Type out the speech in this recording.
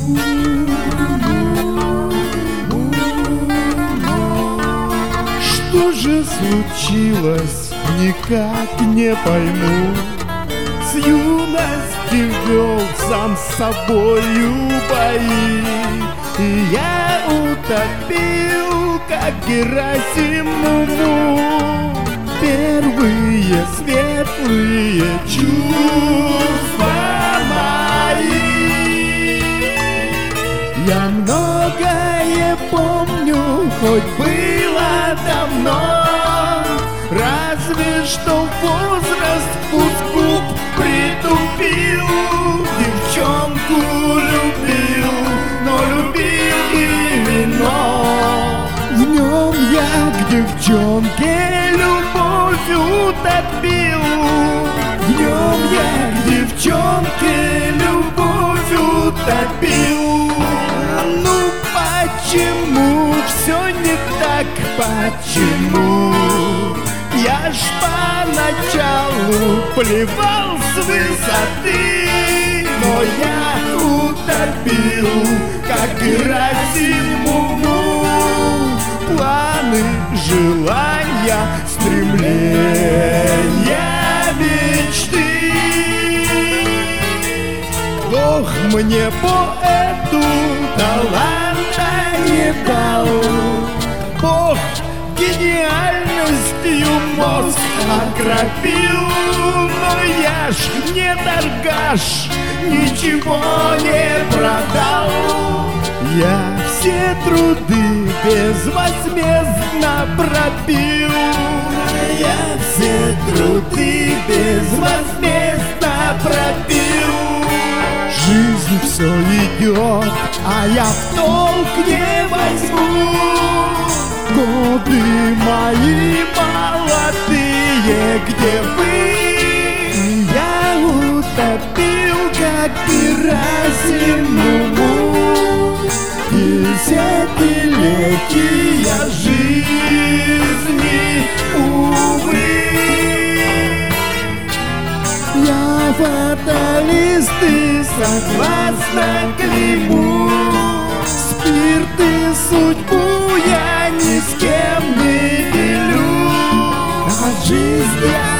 Что же случилось, никак не пойму. С юности вел сам с собою бои, и я утопил, как Герасимову, первые светлые чувства мои. Я многое помню, хоть было давно, разве что возраст вкус губ притупил. Девчонку любил, но любил и вино. В нем я к девчонке любовь утопил. В нем я к девчонке любовь утопил. Ну почему все не так, почему? Я ж поначалу плевал с высоты, но я утопил, как Герасимову, планы, желания, стремления, мечты. Бог мне поэту таланта не дал, Бог гениальностью мозг окропил, но я ж не торгаш, ничего не продал. Я все труды безвозмездно пропил. Я все труды безвозмездно пропил. Жизнь все идет, а я в толк не возьму. Годы мои молодые, где вы? Я утопил, как Герасимову, десятилетия жизни, увы. Я фаталист и согласно клейму, спирт и судьбу я ни с кем не делю, а жизнь я